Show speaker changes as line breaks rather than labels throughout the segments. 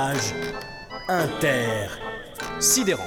voyage intersidérant.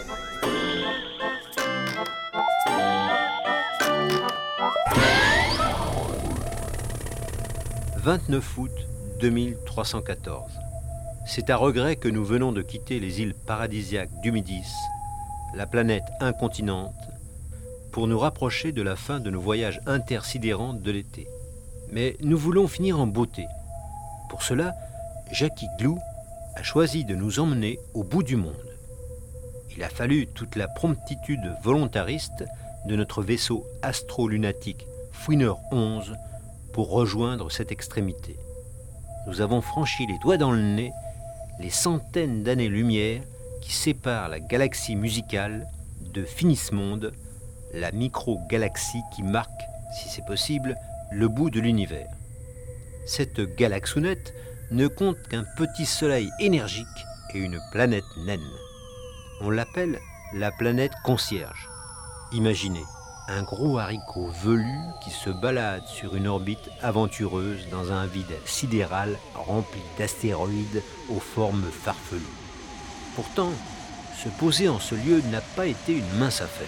«
29 août 2314. C'est à regret que nous venons de quitter les îles paradisiaques d'Humidis, la planète incontinente, pour nous rapprocher de la fin de nos voyages intersidérants de l'été. Mais nous voulons finir en beauté. Pour cela, Jackie Glou a choisi de nous emmener au bout du monde. Il a fallu toute la promptitude volontariste de notre vaisseau astro-lunatique Fouineur 11 pour rejoindre cette extrémité. Nous avons franchi les doigts dans le nez les centaines d'années-lumière qui séparent la galaxie musicale de Finismonde, la micro-galaxie qui marque, si c'est possible, le bout de l'univers. Cette galaxounette ne compte qu'un petit soleil énergique et une planète naine. On l'appelle la planète concierge. Imaginez, un gros haricot velu qui se balade sur une orbite aventureuse dans un vide sidéral rempli d'astéroïdes aux formes farfelues. Pourtant, se poser en ce lieu n'a pas été une mince affaire.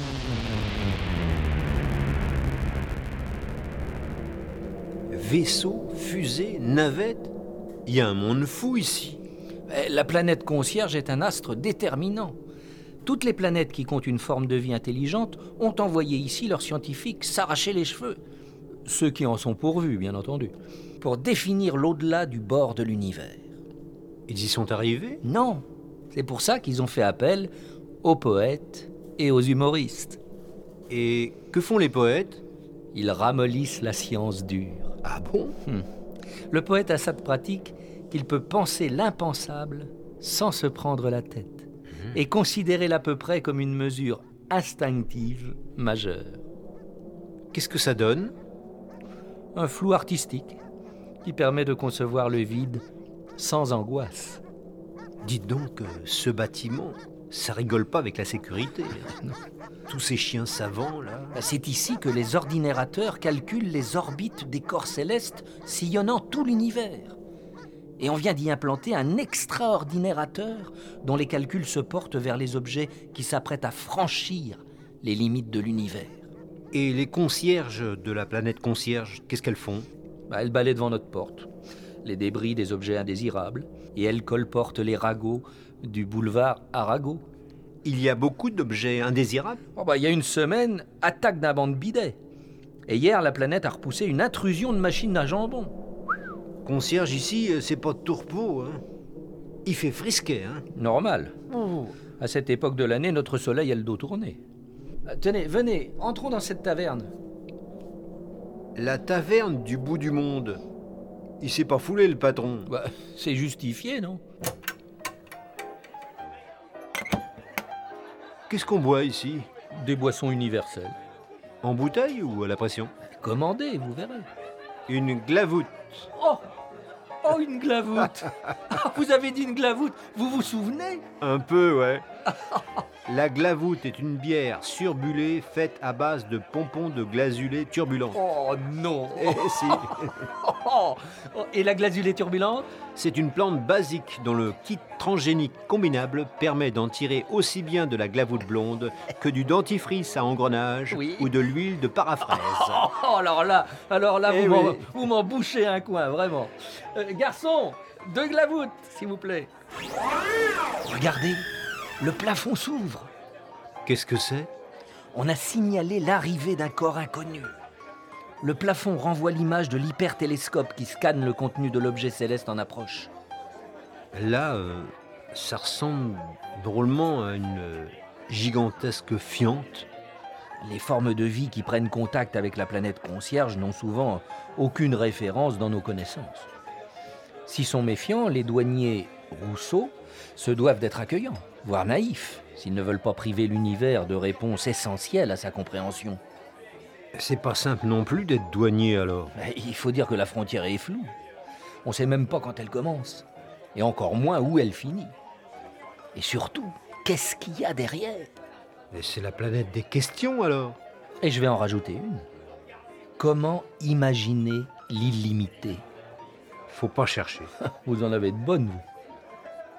Vaisseaux, fusées, navettes, il y a un monde fou ici.
La planète concierge est un astre déterminant. Toutes les planètes qui comptent une forme de vie intelligente ont envoyé ici leurs scientifiques s'arracher les cheveux, ceux qui en sont pourvus, bien entendu, pour définir l'au-delà du bord de l'univers.
Ils y sont arrivés ?
Non, c'est pour ça qu'ils ont fait appel aux poètes et aux humoristes.
Et que font les poètes ?
Ils ramollissent la science dure.
Ah bon ?
Le poète a cette pratique qu'il peut penser l'impensable sans se prendre la tête et considérer l'à peu près comme une mesure instinctive majeure.
Qu'est-ce que ça donne ?
Un flou artistique qui permet de concevoir le vide sans angoisse.
Dites donc, ce bâtiment, ça rigole pas avec la sécurité. Tous ces chiens savants, là.
C'est ici que les ordinateurs calculent les orbites des corps célestes sillonnant tout l'univers. Et on vient d'y implanter un extraordinateur dont les calculs se portent vers les objets qui s'apprêtent à franchir les limites de l'univers.
Et les concierges de la planète concierge, qu'est-ce qu'elles font ?
Elles balaient devant notre porte les débris des objets indésirables et elles colportent les ragots du boulevard Arago.
Il y a beaucoup d'objets indésirables ?
Il y a une semaine, attaque d'un banc de bidets. Et hier, la planète a repoussé une intrusion de machines à jambon.
Concierge ici, c'est pas de tourpeau, hein. Il fait frisquet, hein.
Normal. À cette époque de l'année, notre soleil a le dos tourné. Tenez, venez, entrons dans cette taverne.
La taverne du bout du monde. Il s'est pas foulé, le patron.
C'est justifié, non ?
Qu'est-ce qu'on boit ici ?
Des boissons universelles.
En bouteille ou à la pression ?
Commandez, vous verrez.
Une glavoute.
Oh, une glavoute. Vous avez dit une glavoute, vous vous souvenez ?
Un peu, ouais. La glavoute est une bière surbulée faite à base de pompons de glazulés turbulents.
Oh non.
Si.
Et la glazulée turbulente ?
C'est une plante basique dont le kit transgénique combinable permet d'en tirer aussi bien de la glavoute blonde que du dentifrice à engrenage ou de l'huile de parafraise.
Alors là, vous m'en bouchez un coin, vraiment. Garçon, 2 glavoutes, s'il vous plaît. Regardez, le plafond s'ouvre.
Qu'est-ce que c'est ?
On a signalé l'arrivée d'un corps inconnu. Le plafond renvoie l'image de l'hypertélescope qui scanne le contenu de l'objet céleste en approche.
Là, ça ressemble drôlement à une gigantesque fiente.
Les formes de vie qui prennent contact avec la planète concierge n'ont souvent aucune référence dans nos connaissances. S'ils sont méfiants, les douaniers Rousseau se doivent d'être accueillants, voire naïfs, s'ils ne veulent pas priver l'univers de réponses essentielles à sa compréhension.
C'est pas simple non plus d'être douanier, alors.
Il faut dire que la frontière est floue. On ne sait même pas quand elle commence, et encore moins où elle finit. Et surtout, qu'est-ce qu'il y a derrière ?
Mais c'est la planète des questions, alors.
Et je vais en rajouter une. Comment imaginer l'illimité ?
Faut pas chercher.
Vous en avez de bonnes, vous.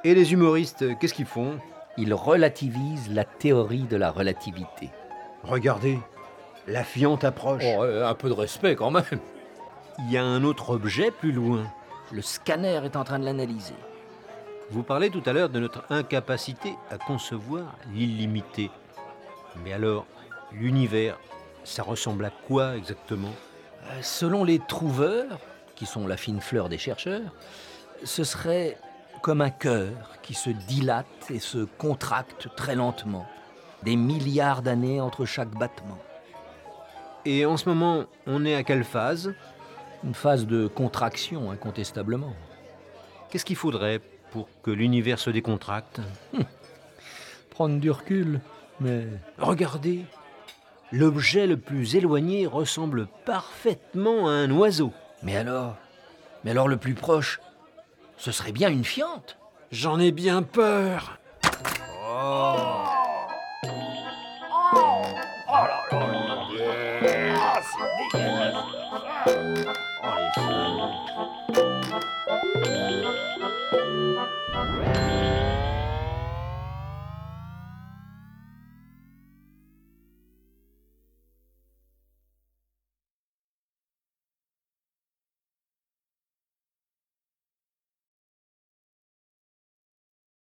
Et les humoristes, qu'est-ce qu'ils font?
Ils relativisent la théorie de la relativité.
Regardez, la fiente approche.
Oh, un peu de respect quand même.
Il y a un autre objet plus loin.
Le scanner est en train de l'analyser.
Vous parlez tout à l'heure de notre incapacité à concevoir l'illimité. Mais alors, l'univers, ça ressemble à quoi exactement?
Selon les trouveurs, qui sont la fine fleur des chercheurs, ce serait comme un cœur qui se dilate et se contracte très lentement. Des milliards d'années entre chaque battement.
Et en ce moment, on est à quelle phase?
Une phase de contraction, incontestablement.
Qu'est-ce qu'il faudrait pour que l'univers se décontracte?
Prendre du recul, mais...
Regardez, l'objet le plus éloigné ressemble parfaitement à un oiseau.
Mais alors le plus proche, ce serait bien une fiente.
J'en ai bien peur.
C'est dégueulasse. Oh, les filles.